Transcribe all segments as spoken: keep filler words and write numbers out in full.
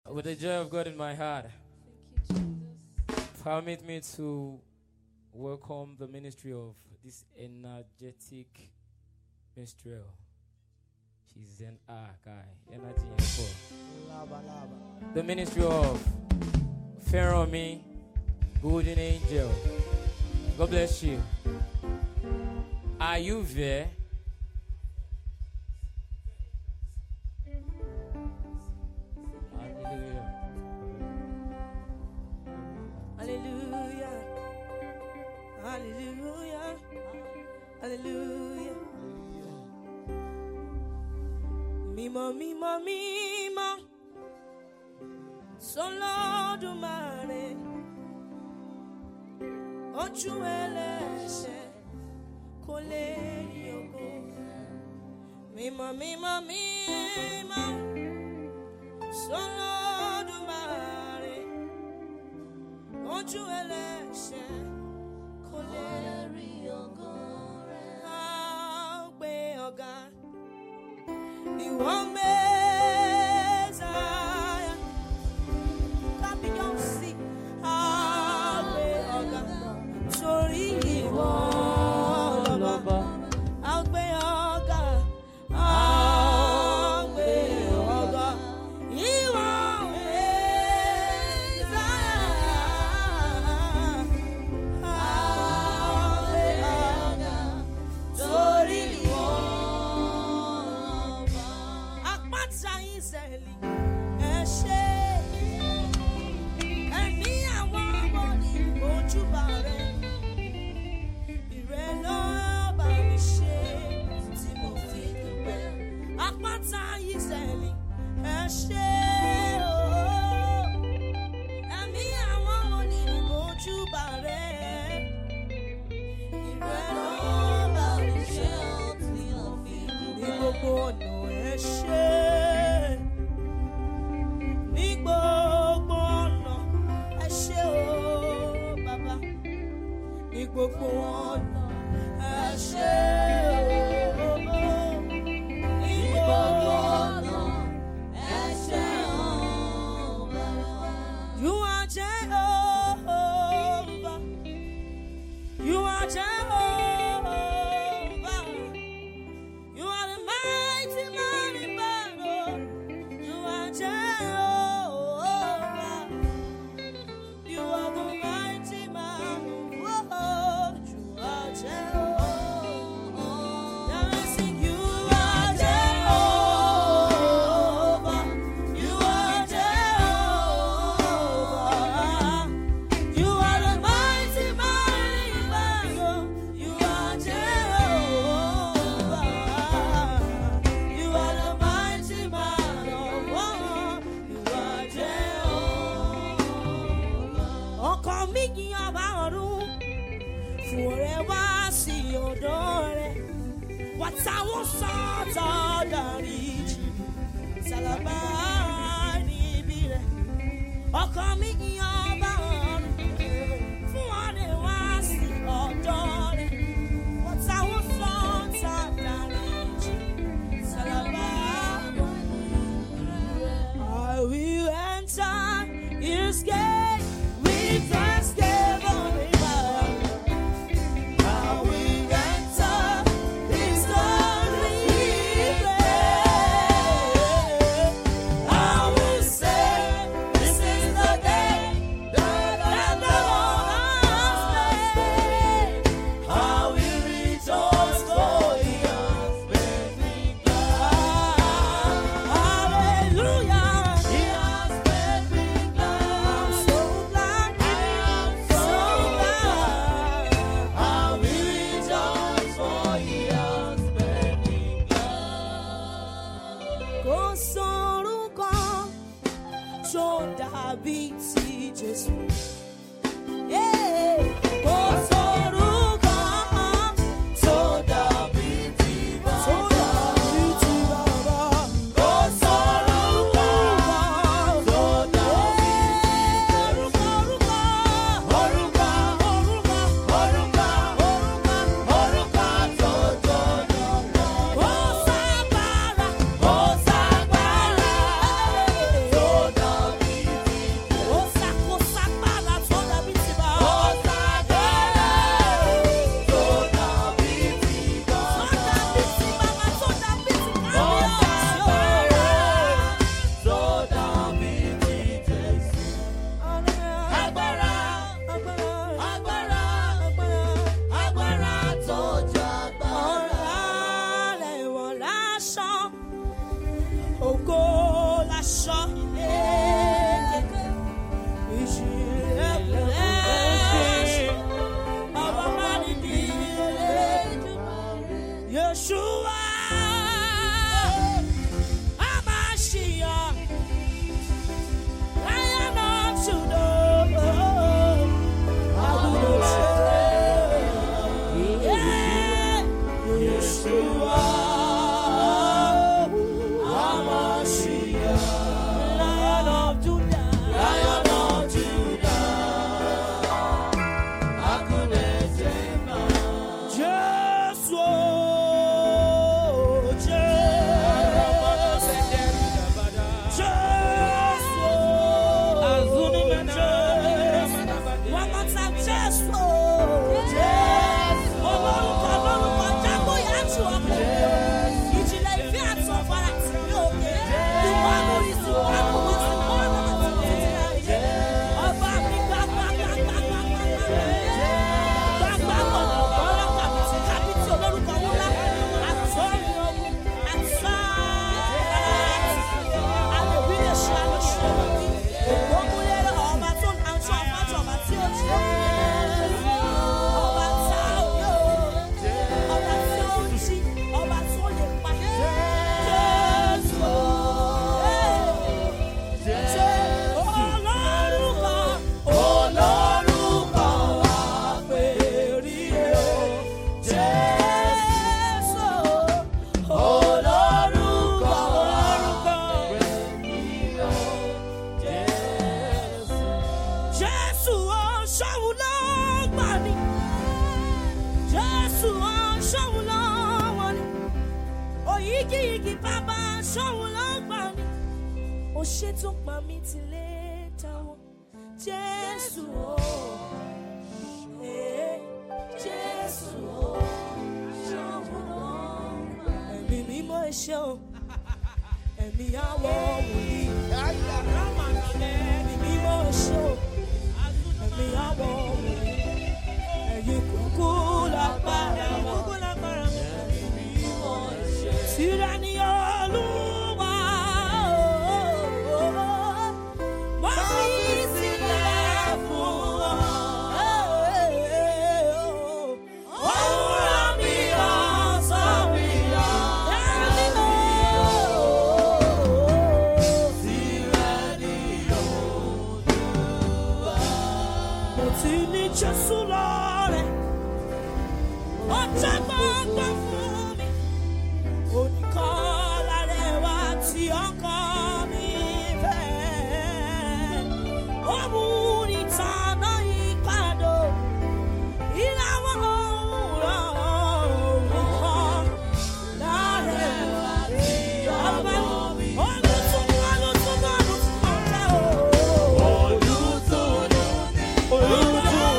With the joy of God in my heart, permit me to welcome the ministry of this energetic minstrel. She's an ah guy, energy and four. The ministry of Feromi, Golden Angel. God bless you. Are you there? Hallelujah. Hallelujah. Hallelujah. Mimo, mimo, mimo. Solo dumare. Ochu elese. Kole yoko. Mimo, mimo, mimo. Solo dumare. Ochu elese. Kole yoko. Agbe oga. Ìwọ Mèsáyà, kábíyèsí àgbé ọ̀gá, torí ìwọ lọ́ba. Àgbé ọ̀gá, àgbé ọ̀gá, ìwọ Mèsáyà, àgbé ọ̀gá, torí ìwọ. Gbogbo ọ̀nà ẹ ṣé o, ní gbogbo ọ̀nà ẹ ṣé o, you are Jehovah, you are Jehovah, you are the mighty man in battle, you are Jehovah, you are the mighty man of war. What's our sort of rich? Salabani bire. Oh, come in your barn. For one was the order. What's our sort of rich? Salabani. I will enter his gate with thanksgiving. ṣóhun ló gbà mí. Ó ṣe tó pa mí ti lé táwọn. Jésù o, eh, Jésù o, ṣóhun ló gbà mí. Ẹ̀mí mímọ́ ẹ ṣé o, ẹ̀mí àwọn wòlíì. Ẹ̀mí mímọ́ ẹ ṣé o, ẹ̀mí àwọn wòlíì. Ẹ̀yin kúkú lágbára wọn. Tìrẹ ni Olúwa, mo fi sílẹ̀ fún ọ. Òun rán mi lọ sórí ọ̀rẹ́ mi o. Tìrẹ ni Olúwa. Mo ti ní Jésù lọ́rẹ̀, ó jẹ́ gbogbo fún mi. Oníkọ́lá rẹ̀ wá tí ọkọ mi fẹ́. Ó mú ní tànà ìpàdó. Ìràwọ̀ òwúrọ̀ òwúrọ̀ lárẹ̀ wá tí ọkọ mi fẹ́. Olùtúnú olùtúnú olùtúnú ọ̀tẹ̀ o. Olùtúnú olùtúnú.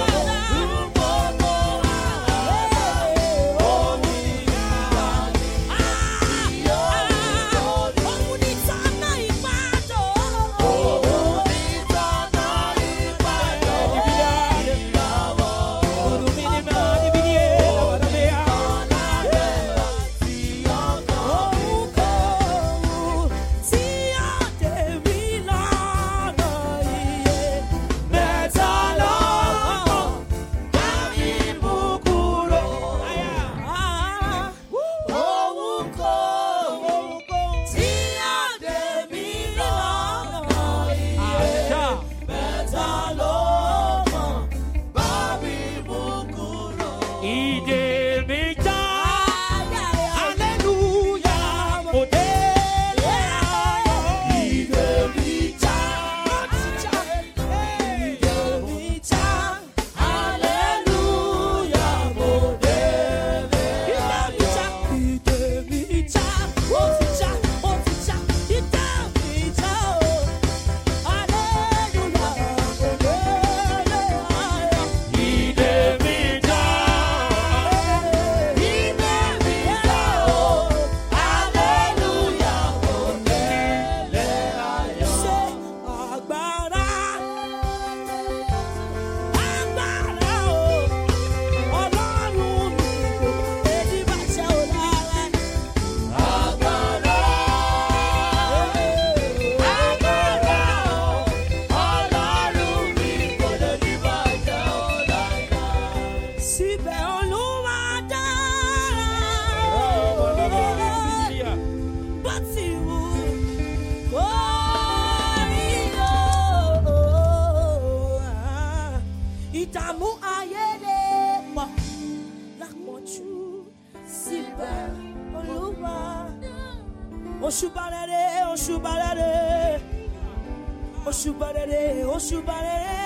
Ìdààmú ayé lè pọ̀ lápọ̀jù síbẹ̀ Olúwa. Òṣùbà rere, òṣùbà rere, òṣùbà rere, òṣùbà rere,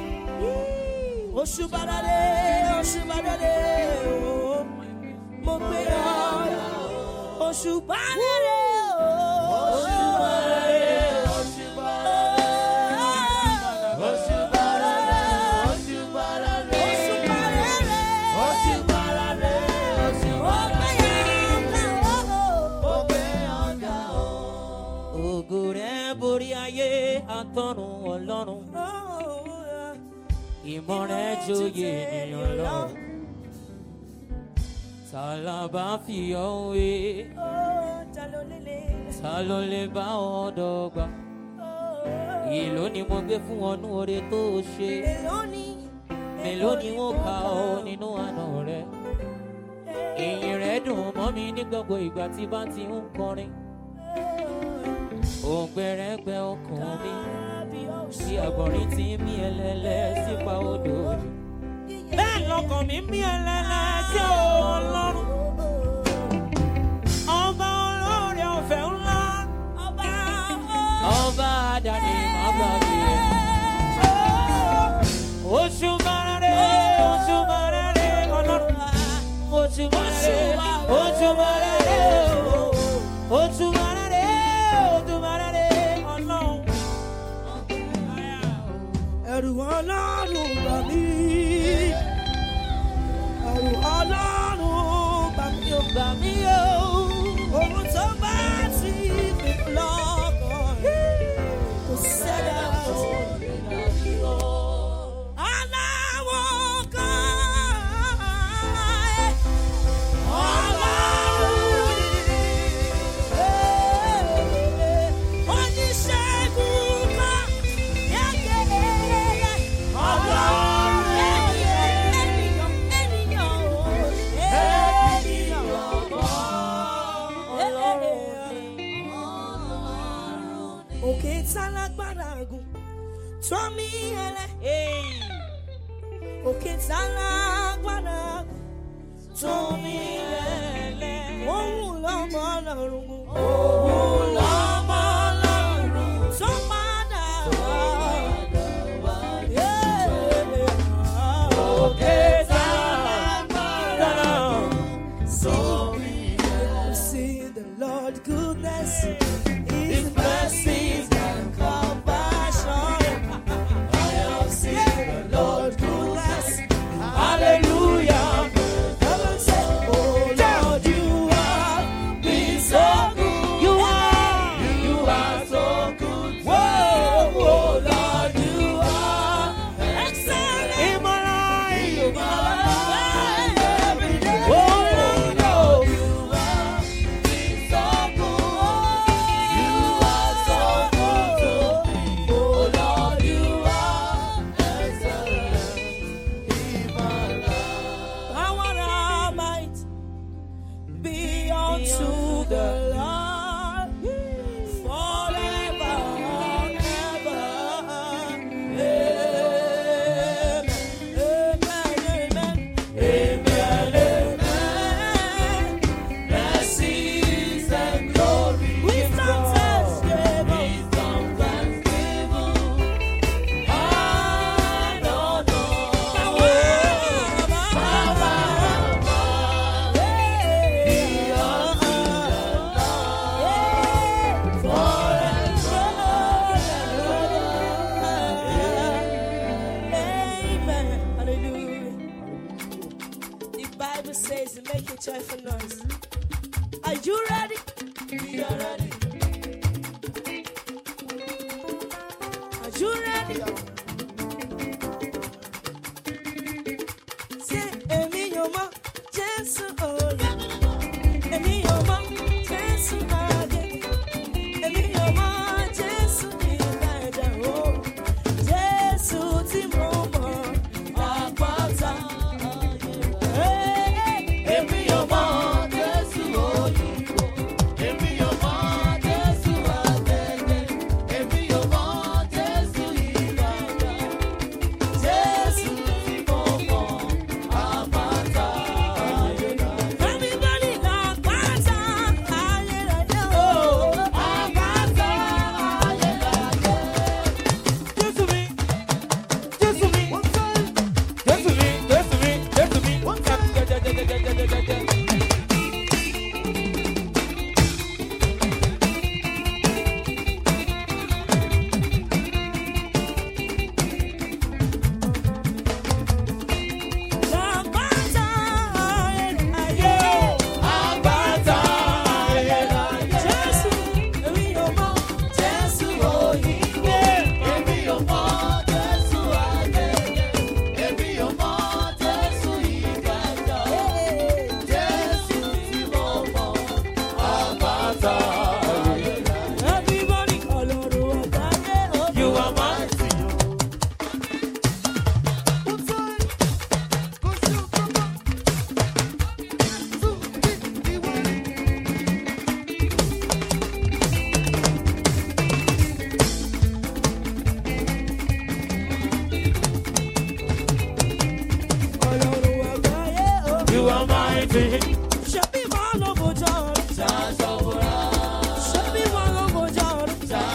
òṣùbà rere, òṣùbà rere, mo gbé ọ. Òṣùbà rere, òṣùbà rere. Àtọ̀run Ọlọ́run, ìmọ̀ rẹ̀ joyè ènìyàn lọ. Ta la bá fi ọ́ wé? Ta ló lè bá ọ dọ́gba? Èló ni mo gbé fún ọ nú oore tó o ṣe? Mélòó ni wọ́n kà ọ́ nínú àná rẹ̀? Ìyìn rẹ̀ dùn mọ́ mi ní gbogbo ìgbà tí bá ti ń kọrin. Ògbẹ̀rẹ̀gbẹ̀ ọkàn mi bí àgbọ̀nrín tí ń mí ẹlẹ́lẹ́ sípa odò. Bẹ́ẹ̀ lọkàn mi mí ẹlẹ́lẹ́ sí Ọlọ́run. Ọba olóore ọ̀fẹ́ ńlá. Ọba àdáni má gbàgbé. Òṣùbà rere, òṣùbà rere Ọlọ́run. Òṣùbà rere, òṣùbà rere, òṣùbà rere. òkè tálágbára gùn tó mi ẹlẹ́. Òkè tálágbára gùn tó mi ẹlẹ́. Òun lọ́mọ Ọlọ́run. Òun lọ́mọ Ọlọ́run tó padà wá. Òkè tálágbára gùn tó mi ẹlẹ́. See the Lord goodness. His mercies and compassion. I have seen the Lord goodness. Hallelujah. Heaven say, oh Lord, you have been so good. You are, you are so good. Whoa, oh Lord, you are excellent in my life. In my life every day. Oh Lord, you have been so good. You are so good to me. Oh Lord, you are excellent in my life. Power and might be unto the Lord forever and ever. Amen. Amen. Amen. Amen. Blessings and glory. Wisdom, thanksgiving. Wisdom, thanksgiving. Honor, power, power, Amen. Hallelujah. The Bible says, make a joyful noise. Are you ready? We are ready. Are you ready? Say, Emi Yoma, Jesus, oh, Emi Yoma, Jesus, again. Emi Yoma, Jesus, Elijah, oh, Jesus, Timomo, Apata. Hey, Emi Yoma, Jesus, oh, Emi Yoma, Jesus, again. Emi Yoma, Jesus, Elijah, Jesus, Timomo, Apata. Everybody got Apata, Elijah, oh, Apata, Elijah. Just to me, just to me, just to me, just to me, just to me. Ja, ja, ja, ja, ja, ja, ja, ja. Apata, Elijah. Apata, Elijah. Jesus, Emi Yoma, Jesus, oh, Emi Yoma, Jesu agege. Emi Yoma, Jesu igbaja. Jesu ti mo mọ. Apata, Elijah. everybody, Ọlọ́run àgbáyé, oh, You are mighty. Ọlọ́run àgbáyé, oh. You are mighty. Ṣebí wọn ló bójú ọ̀run. Ṣebí wọn ló bójú ọ̀run.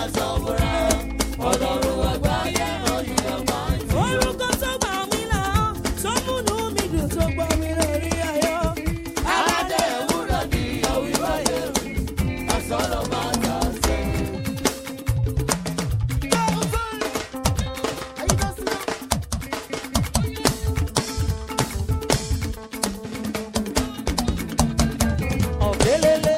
Orúkọ tó gbà mí là, tó múnú mi dùn, tó gbà mí lórí ayọ̀. Aládé ewúrẹ́ ni àwíwáyé mi, àsọ̀rọ̀ máa dà sí. Ọ̀bẹ́lẹ́lẹ́.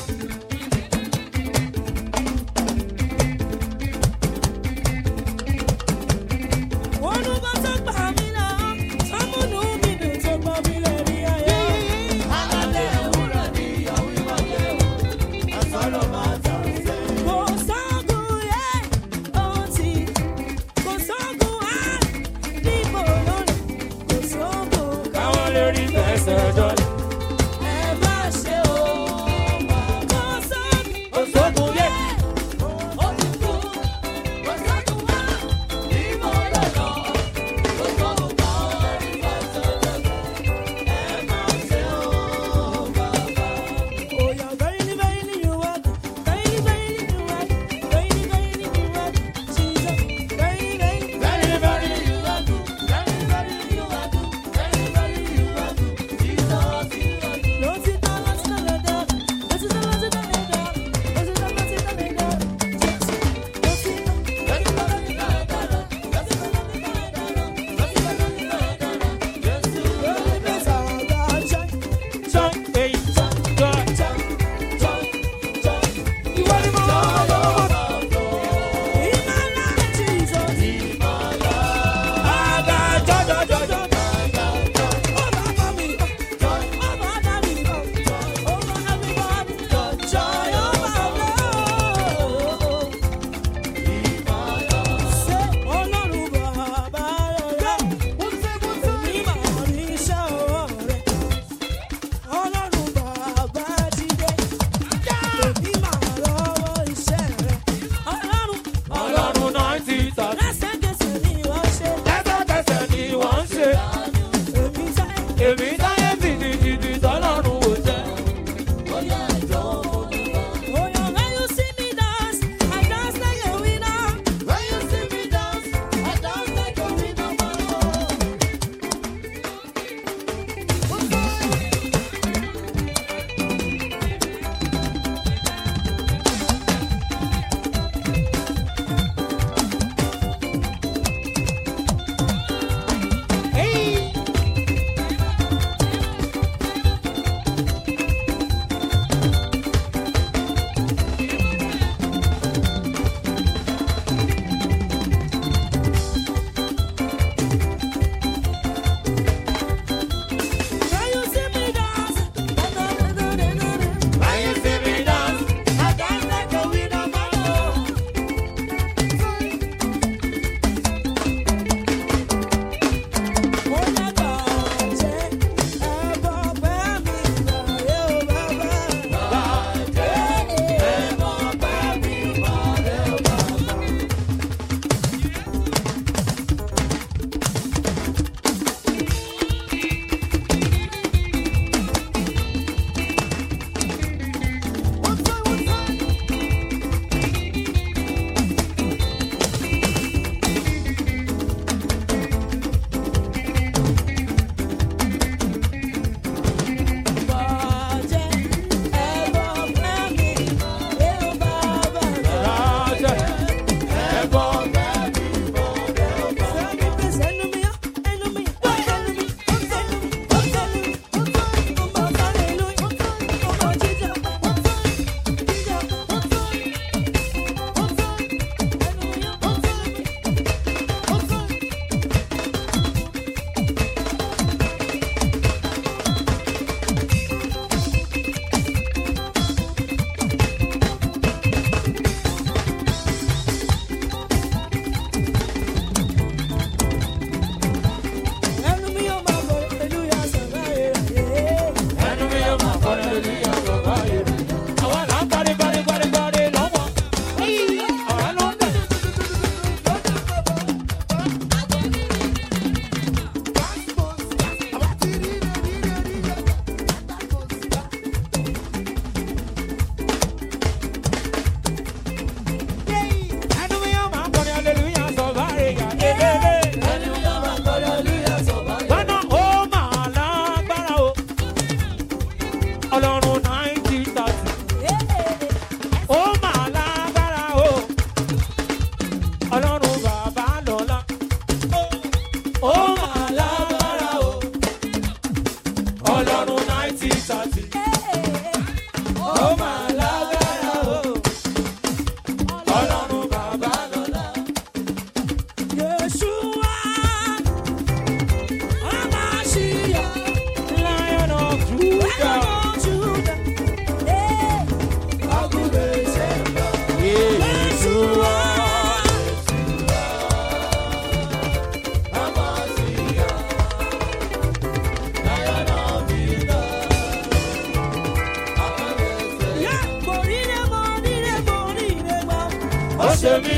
Orúkọ tó gbà mí là, tó múnú mi dùn, tó gbà mí lórí ayọ̀. Aládé ewúrẹ́ ni àwíwáyé mi, àsọ̀rọ̀ máa dà sí. Kò sógun yé, ohun tí kò sógun á, níbo lónìí, kò sógun kan. Káwọn lè rí tẹ̀sẹ̀ jọlẹ̀. Ẹ má ṣe o, kò sógun, Òṣogbo yẹ. ó ti kú.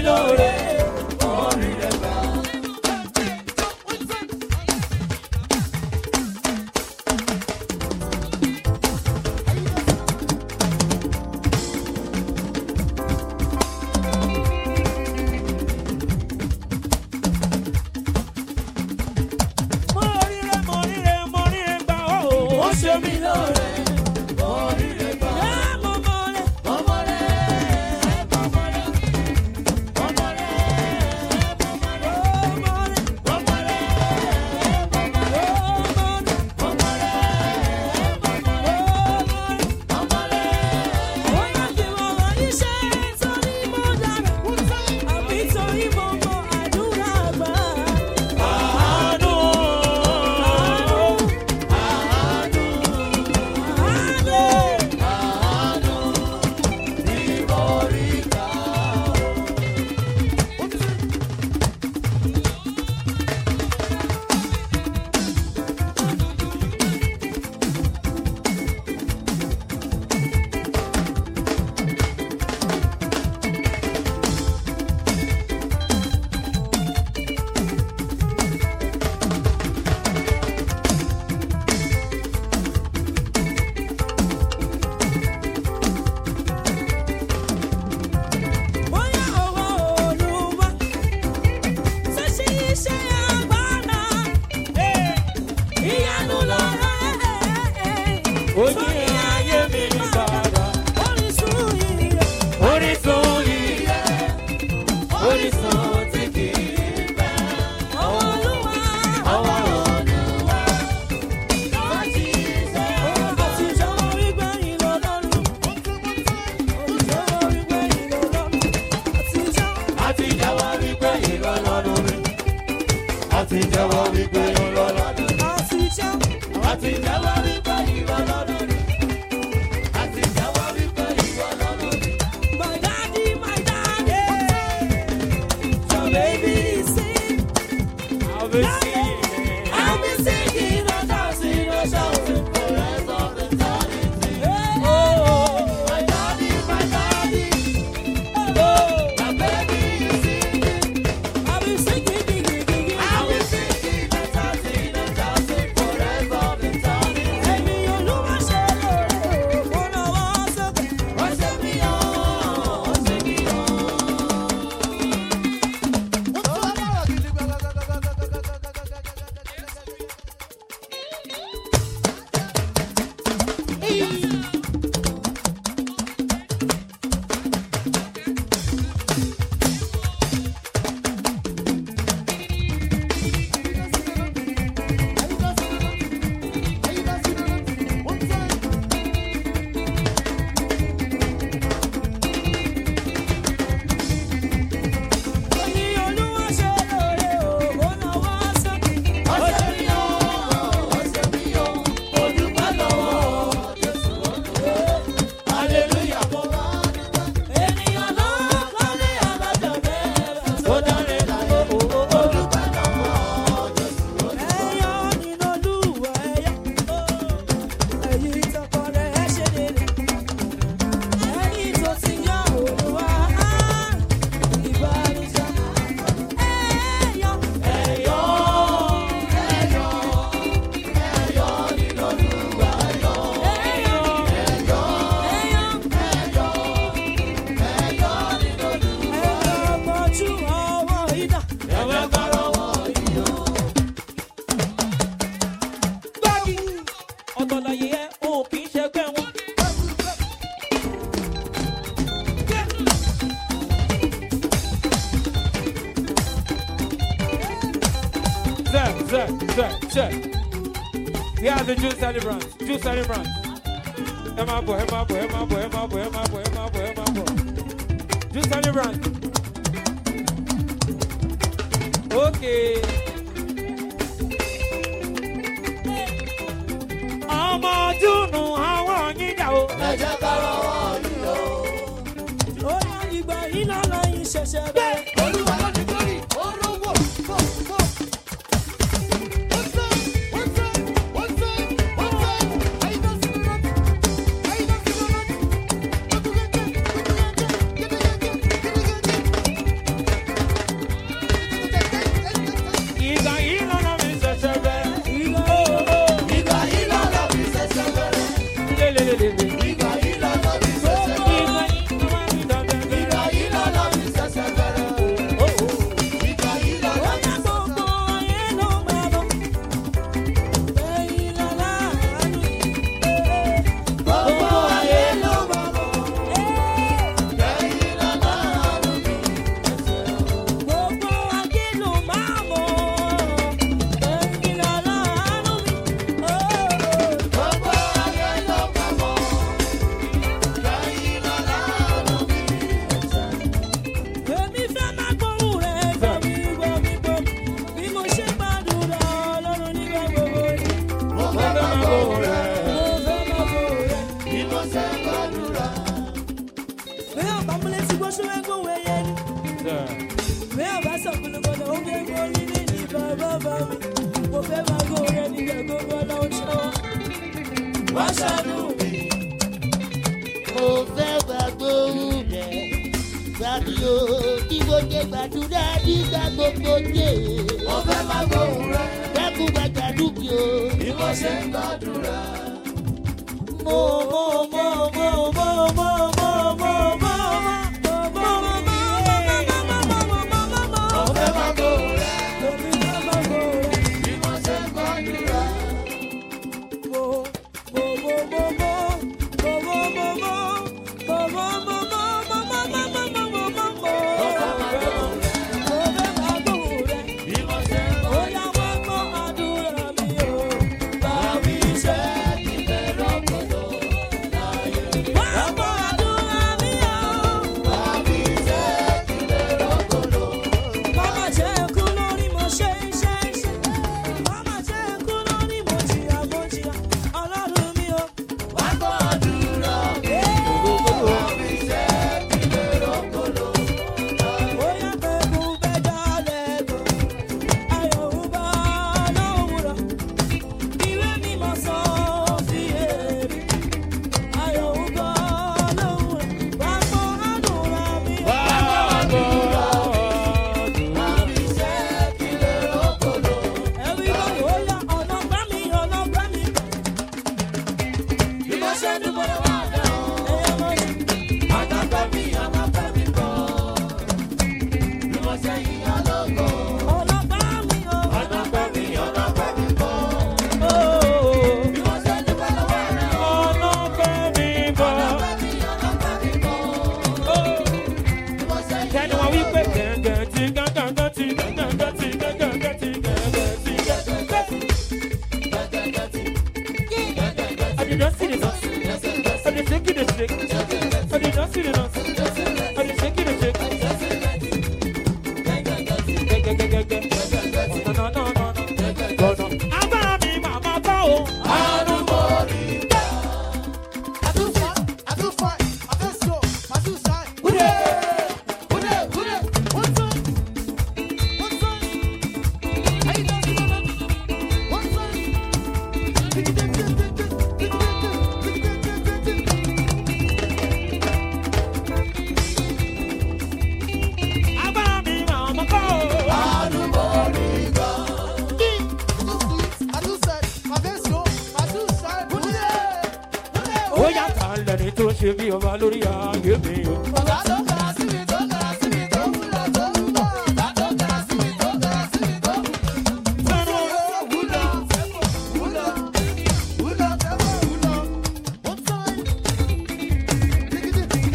lóore, orí rẹ̀ gbà. We are the Jew celebrants. Jew celebrants. Emma boy, Emma boy, Emma boy, Emma boy, Emma boy, Emma boy, Emma boy. Jew celebrants. Okay. Ọmọ Júnù àwọn yíyá o. Ẹ jẹ́ ká rọwọ́ yìí o. Ó yá ìgbà yìí lọ́la yìí ṣẹ̀ṣẹ̀ bẹ́ẹ̀. Olúwa ló ní glory, ó rówó, kó kó. Bẹ́ẹ̀ bá sọ̀kúlùkọ̀lù ó gbé borí nínú bàbá bá mi. Mo fẹ́ máa gbó rẹ̀ nígbà gbogbo lọ́wọ́ ṣọ́wọ́. Wá ṣàánú mi. Mo fẹ́ gbàgbọ́ rẹ̀ gbàgbé o kí mo jẹ gbàdúrà nígbà gbogbo dé. Mo fẹ́ máa gbóhùn rẹ̀. Dẹ́kun gbàgbà dúkìá o. Bí mo ṣe ń gbàdúrà. Mo mo mo mo mo mo mo mo mo. Mo fẹ́ máa gbóhùn rẹ̀. Bí mo ṣe ń gbàdúrà. ṣe bí ọba lórí ayé mi o. Ọ̀gá tó kàrà sí mi tó kàrà sí mi tó wúlò tó wúlò. Ọ̀gá tó kàrà sí mi tó kàrà sí mi tó wúlò. Wúlò wúlò wúlò wúlò tẹ́wọ̀ wúlò. Ó tán dígídì.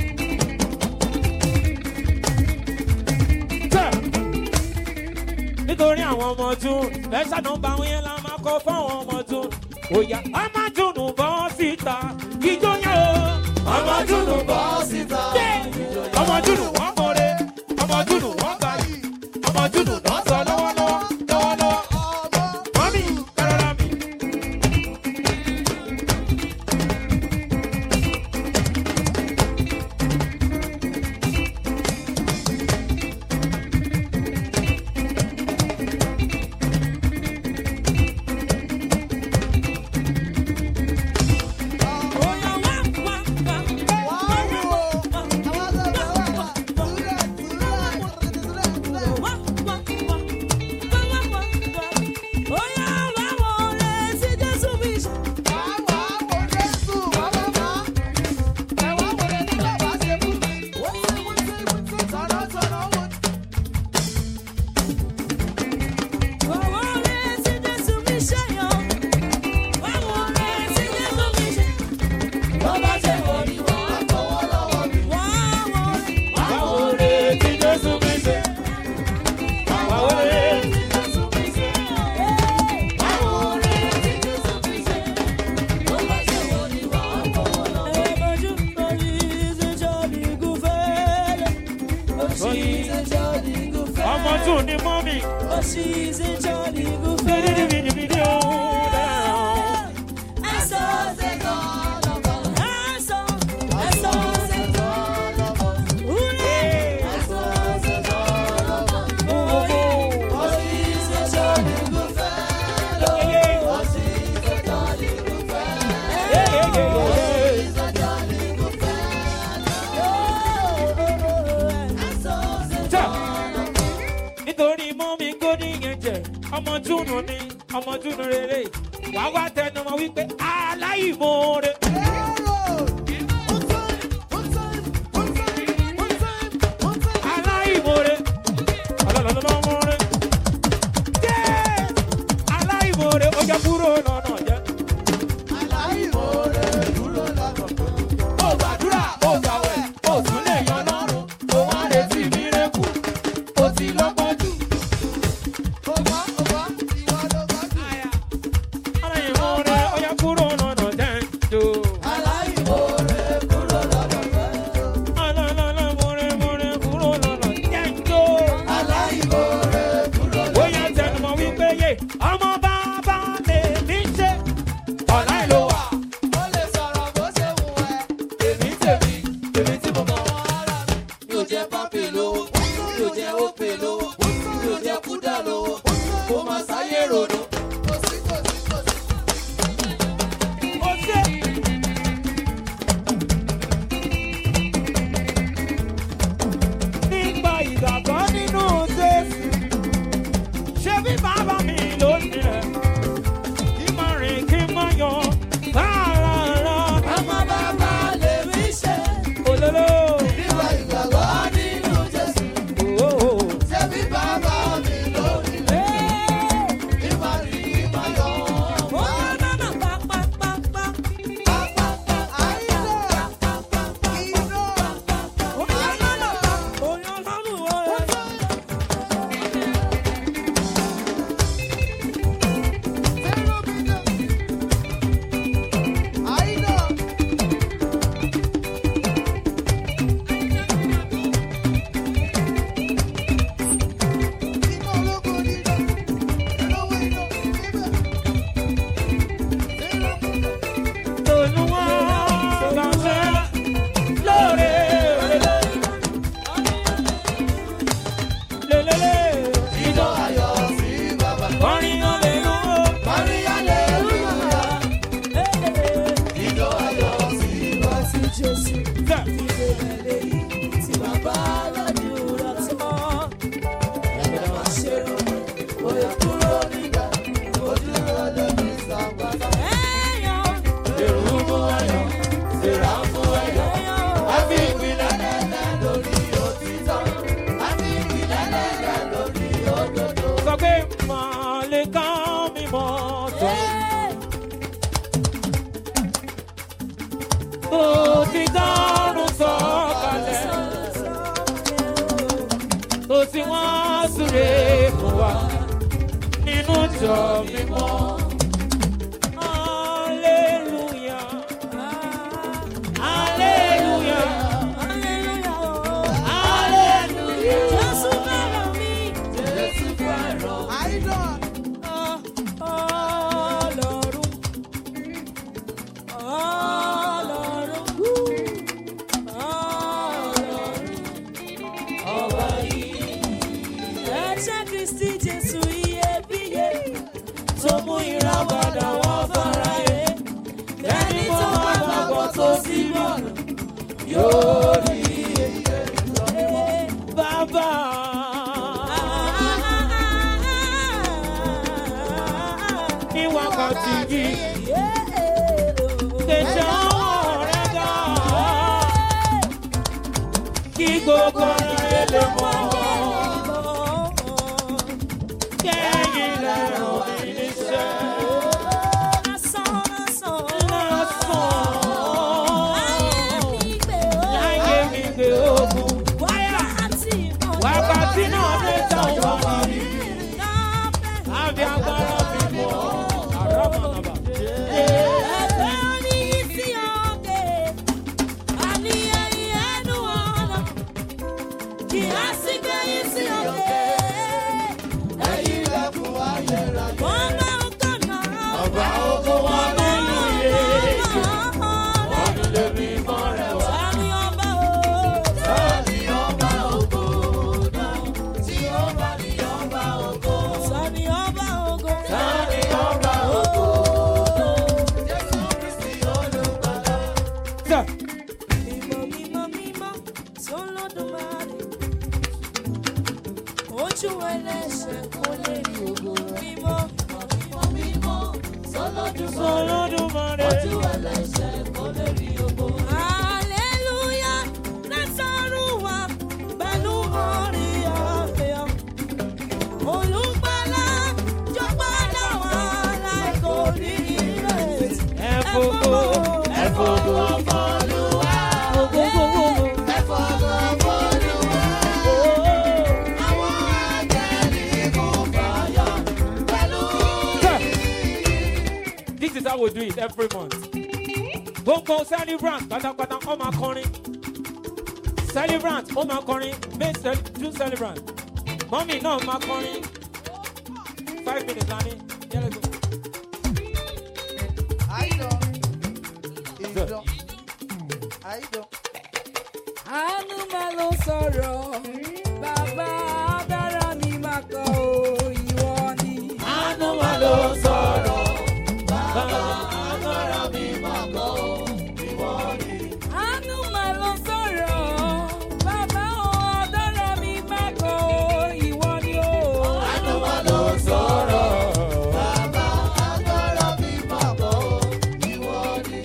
Nítorí àwọn ọmọ tún lẹ́sà nọ́mbà wọn yẹn la máa kọ́ fáwọn ọmọ tún. Òyà ọmọ dùnú bọ́ síta ìjọ yẹn o. Ọmọ dùnú bọ́ síta. Ọmọ dùnú wọ́n mọ̀re, ọmọ dùnú wọ́n gbà yìí, ọmọ dùnú náà sọ lọ́wọ́lọ́wọ́ lọ́wọ́lọ́wọ́. Mọ́mí kárára mi. Ọmọ tún ní mọ́mí. Oh, she's a jolly good Bídí friend. bídí bídí ó dáhùn. I saw the God of God. I saw, I saw the God of God. Hooray! I saw the God ọmọ júnù ni ọmọ júnù rere wàá wá tẹnu mọ́ wípé aláìmoore. aláìmoore ọlọ́lọ́lọ́mọ́re jẹ́ aláìmoore ó jẹ́ kúrò lọ́nà jẹ́. aláìmoore dúró lọ́nà ó gbàdúrà ó gbàwẹ̀ ó tún lè yan lọ́rùn ó wá retí mírèkù ó ti lọ́gbọ́n jù. ọba ọba ìwọ ló bá jù. aláìmoore ó jẹ́ kúrò lọ́nà jẹ́ jò. aláìmoore dúró lọ́nà jẹ́. aláìmoore moore kúrò lọ́nà jẹ́ jò. aláìmoore dúró lọ́nà ó yẹ tẹnumọ́ wípé yé ọmọ bàbá lè mí ṣe ọ̀la ìlú wa. ó lè sọ̀rọ̀ bó ṣe wù ẹ́. èmi tèmi èmi tí mo mọ̀. mi ò jẹ́ pápí lówó mi ò jẹ́ òpè lówó mi ò jẹ́ kúdà lówó mo máa sáyé ronú. kò sí kò sí kò sí. ó ṣe. nígbà ìgbàgbọ́ nínú Jésù ṣé bí bàbá mi ló nílẹ̀ kí n máa rìn kí n máa yan rárá. ọmọ bàbá lè rí ṣe. olólò. nígbà ìgbàgbọ́ nínú Jésù. ṣé bí bàbá mi ló nílẹ̀. ìmọ̀ rí ìmọ̀ yọ. pápápá àìlọ́. iná. zero million. àìlọ́. iná ológun oníná. ìlówó iná. ibẹ̀. zero million. Olúwa bá ṣe lóore lélẹ́lẹ́. iná ayọ̀ sí bàbá. Orin hallelujah. Mari aleluya. Iná ayọ̀ sí bàbá. Sẹ́. Bóyá kúrò nígbà. Ojú ọdẹ mi sàgbàdà. Èrú mú ayọ̀. Sèrà mú ayọ̀. A fi ìpìlẹ̀ lẹ́lẹ̀ lórí òtítọ́. A fi ìpìlẹ̀ lẹ́lẹ̀ lórí òdodo. Sọ pé màá lè ká mi mọ́ tó. Ó ti dárun sọ̀kalẹ̀. Tó ti wọ́n súre fún wa nínú ìjọ mímọ́. Hallelujah. Hallelujah. Hallelujah. Jésù fẹ́ràn. Àìdọ̀. Tó mú ìràpadà wọ́n fáráyé, ẹni tó bá gbàgbọ́ tó sí bọ̀nà yóò rí iye lọ. Bàbá. Ní wákàtí yìí, kẹ̀kẹ́ ọwọ́ rẹ̀ ga. Kí gbogbo ayé lè mọ̀. Kẹ́yìn lẹ́rọ̀ mi níṣẹ́. Láyé mi gbé ogun. Wákàtí náà dé tán wọ́n rí. Àbí agbára mi mọ̀. Àrọ́mọ̀nàbà. ojú ẹlẹ́ṣẹ̀ kò lè rí ògo rẹ̀. Mímọ́, mímọ́, mímọ́, Olódùmarè. Ojú ẹlẹ́ṣẹ̀ kò lè rí ògo rẹ̀. Hallelujah, látọ̀run wá pẹ̀lú orin ọ̀fẹ́. Olùgbàlà jọba dáwà láì kò ní ìrètí. Ẹ fògo, ẹ fògo f'Olúwa. Fògo, fògo, ẹ fògo f'Olúwa. Àwọn áńgẹ́lì kún fáyọ̀ pẹ̀lú This is how we do it every month. Gbogbo celebrant pátápátá ó máa kọrin. Celebrant ó máa kọrin. Make cel- do celebrant. Mọ́mì náà máa kọrin. Five minutes lani. Yeah, let's go. Àìdán. Ìdán. Àìdán. Àánú máa ló sọ̀rọ̀, bàbá agbára mi máa kọ ìwọ ni. Àánú máa ló sọ̀rọ̀. Bàbá agbára mi máa kọ ìwọ ni. Àánú máa ló sọ̀rọ̀, bàbá agbára mi máa kọ ìwọ ni o. Àánú máa ló sọ̀rọ̀. Bàbá agbára mi máa kọ́ ìwọ ni.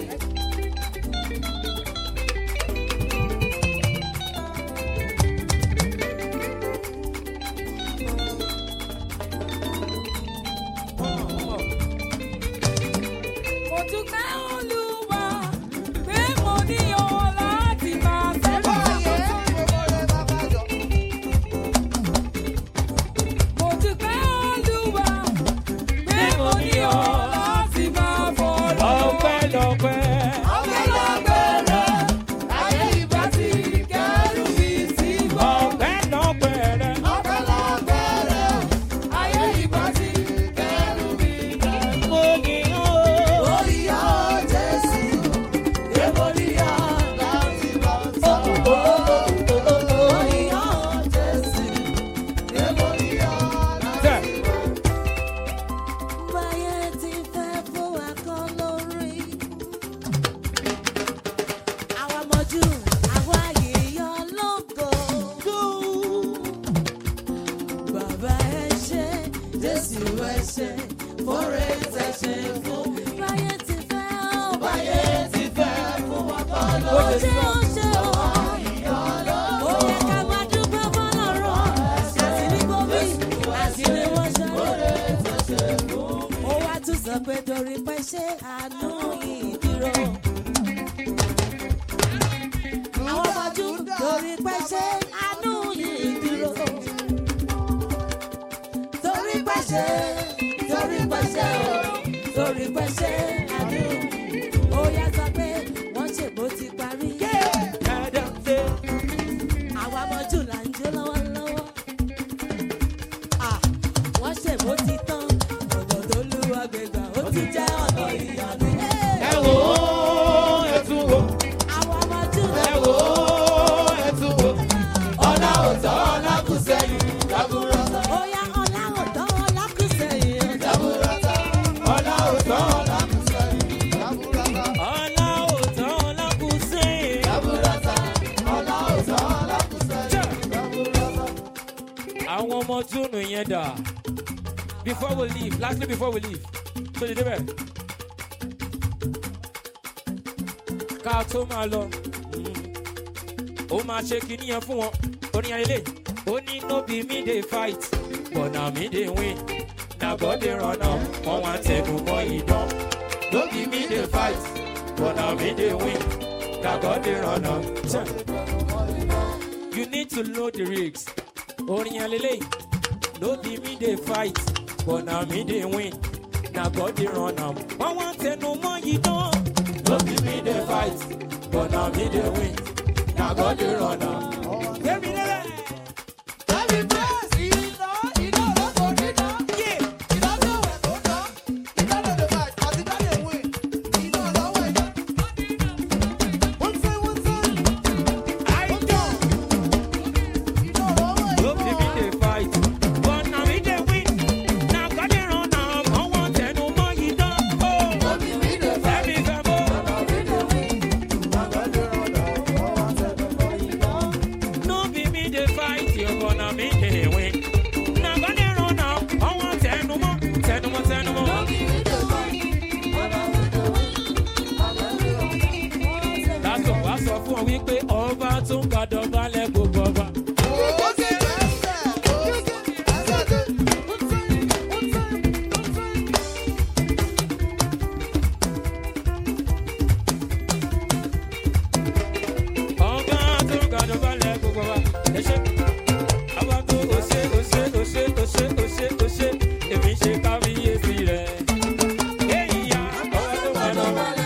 Mo dúpẹ́ Olúwa pé mo ní ọ láti máa fẹ́ràn ayé. Mo dúpẹ́ Olúwa pé mo ní ọ láti máa fọ̀rọ̀. Ọpẹ́lọpẹ́. Ọpẹ́lọpẹ́ rẹ̀, ayé ìbá ti kẹ́rù mi sí gbọ́. Ọpẹ́lọpẹ́ rẹ. Ọpẹ́lọpẹ́ rẹ̀, ayé ìbá ti kẹ́rù mi gbọ́. Mo yìn ọ́. Oríyá Jésù, èmọ̀ríyá láti bá sọ. Oríyá Jésù, èmọ̀ríyá Sir. báyé ti fẹ́ fún wa kọ́ lórí. Àwa mọ̀jú, àwa yíyọ lógo. Bàbá ẹ ṣé, Jésù ẹ ṣé, fọ́rẹ́ ẹ ṣé fún mi. Báyé ti fẹ́ ó, báyé ti fẹ́ fún wa kọ́ lórí. Ó ṣe ó ṣe ó, ó yẹ ká máa dúpẹ́ fọ́lọ́run. Àti ní gbòmí, àti ní wọ́n ṣe. Ó wá tún sọ pé torí pé ṣé àánú yìí dúró. Àwọn ọmọdún torí pé ṣé àánú yìí dúró. Torí pé ṣé, torí pé ṣé o, torí pé ṣé àánú. Ó yá sọ pé wọ́n ṣèbó ti parí. Adam say. Àwọn ọmọdún là ń jó lọ́wọ́lọ́wọ́. Ah, wọ́n ṣèbó ti tán. Ọ̀nà tó lúwa gbégbá ó ti jẹ́ ọ̀nà ìyanu. Ẹ wò ó, ẹ tún wò. Àwọn ọmọdún Ẹ wò ó, ẹ tún wò. Ọlá òótọ́, ọlá kù sẹ́yìn. Jaburata. ó yá ọlá ọ̀dọ́ ọlá kù sẹ́yìn. Jaburata. Ọlá òótọ́, ọlá kù sẹ́yìn. Jaburata. Ọlá òótọ́, ọlá kù sẹ́yìn. Jaburata. Ọlá òótọ́ ọlá kù sẹ́yìn. Jaburata. Àwọn ọmọ túnú yẹn dà. Before we leave, lastly before we leave. So did they bẹ̀? Ká tó máa lọ. Ó máa ṣe kinní yẹn fún wọn. Orin ayẹlẹ́. Ó ní no be me dey fight, but na me dey win. Na God dey run am, wọ́n wá tẹnu mọ́ idán. No be me dey fight, but na me dey win. Na God dey run am. You need to know the risks. Orin ayẹlẹ́. No be me dey fight, but na me dey win. Na God dey run am. Wọ́n wá tẹnu mọ́ idán. No be me dey fight, but na me dey win. Na God dey run am. Gbẹ̀mí lẹ́lẹ̀. Every place, iná, iná lọ́kọ̀ níná. Iná ló wẹ̀ tó ná. Iná ló lè fight, àti iná lè win. Iná lọ́wọ́ ẹ̀yẹ. Wọ́n ṣe wọ́n ṣe. Wọ́n jọ. Iná lọ́wọ́ ẹ̀yẹ. No be me dey fight, but na me dey win. Na God dey run am. Wọ́n wá tẹnu mọ́ idán. No be me dey fight. Ẹ̀mí fẹ́ bó. Na me dey win. Na God dey run am. Wọ́n wá tẹnu mọ́ iná. pé ọba tún gbàdọ̀ balẹ̀ gbogbo ọba. Ọba tún gbàdọ̀ balẹ̀ gbogbo ọba. Ẹ ṣé. Ọba tó o ṣe o ṣe o ṣe o ṣe o ṣe o ṣe èmi ṣe kábíyèsí rẹ̀. Èyí ya ọba tó gbàdọ̀ balẹ̀.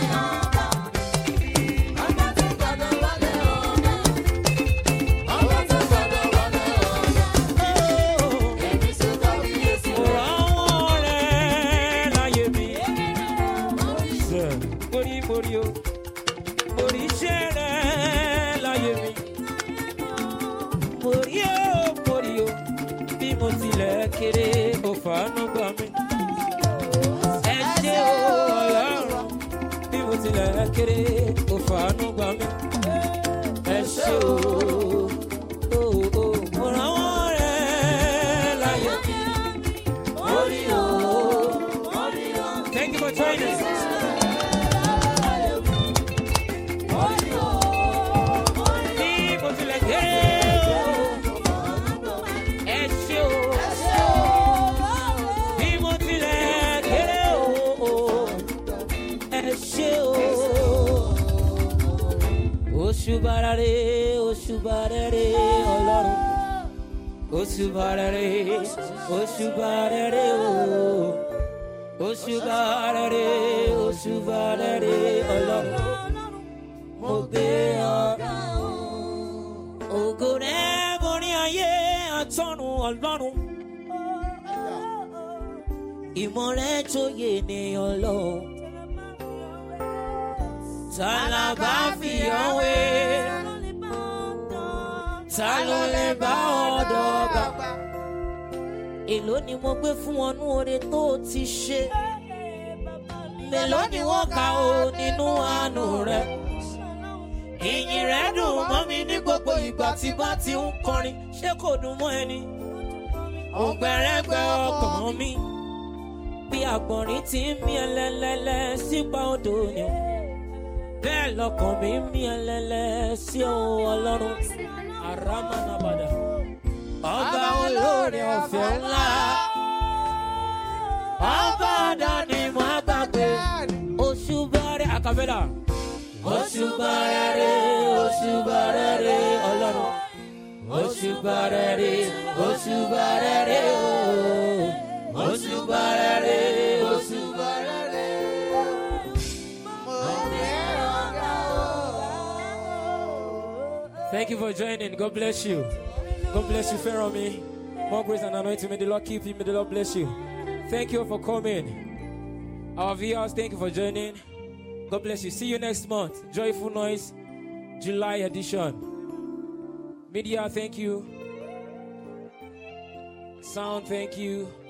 Fàánú gbà mí. Ẹ ṣé o Ọlọ́run bí mo tilẹ̀ kéré o fàánú gbà mí. Ẹ ṣé o o o mo rànwọ́ rẹ̀ láyé mi. Orí o orí o. Thank you for joining us. Orí o bí mo tilẹ̀ kéré. Oṣubarare, oṣubarare, Ọlọ́run. Oṣubarare, oṣubarare, o. Oṣubarare, oṣubarare, Ọlọ́run. Mo gbé ọ̀gá o. Ògo rẹ̀ borí ayé àtọ̀run Ọlọ́run. Ìmọ̀ rẹ̀ tó yé ènìyàn lọ. Ta la bá fi ọ́ wé? Ta ló lè bá ọ̀dọ̀ bá? Èló ni mo gbé fún ọ nú oore tó ti ṣe? Mélòó ni wọ́n kà ó nínú àánú rẹ̀? Ìyìn rẹ̀ dùn mọ́ mi ní gbogbo ìgbà tí bá ti ń kọrin. Ṣé kò dùn mọ́ ẹni? Ògbẹ̀rẹ̀gbẹ̀ ọkàn mi bí àgbọ̀nrín ti ń mí ẹlẹ́lẹ́lẹ́ sípa odò ni. Bẹ́ẹ̀ lọkàn mi ń mí ẹlẹ́lẹ́ sí ohun Ọlọ́run. Aramanabada. Ọba olóore ọ̀fẹ́ ńlá. Ọba àdáni mo àgbàgbé. Oṣubarare acapella. Oṣubarare, Oṣubarare Ọlọ́run. Oṣubarare, Oṣubarare o. Oṣubarare, Oṣubarare. Thank you for joining. God bless you. God bless you, Feromi. More grace and anointing. May the Lord keep you. May the Lord bless you. Thank you for coming. Our viewers, thank you for joining. God bless you. See you next month. Joyful Noise, July edition. Media, thank you. Sound, thank you.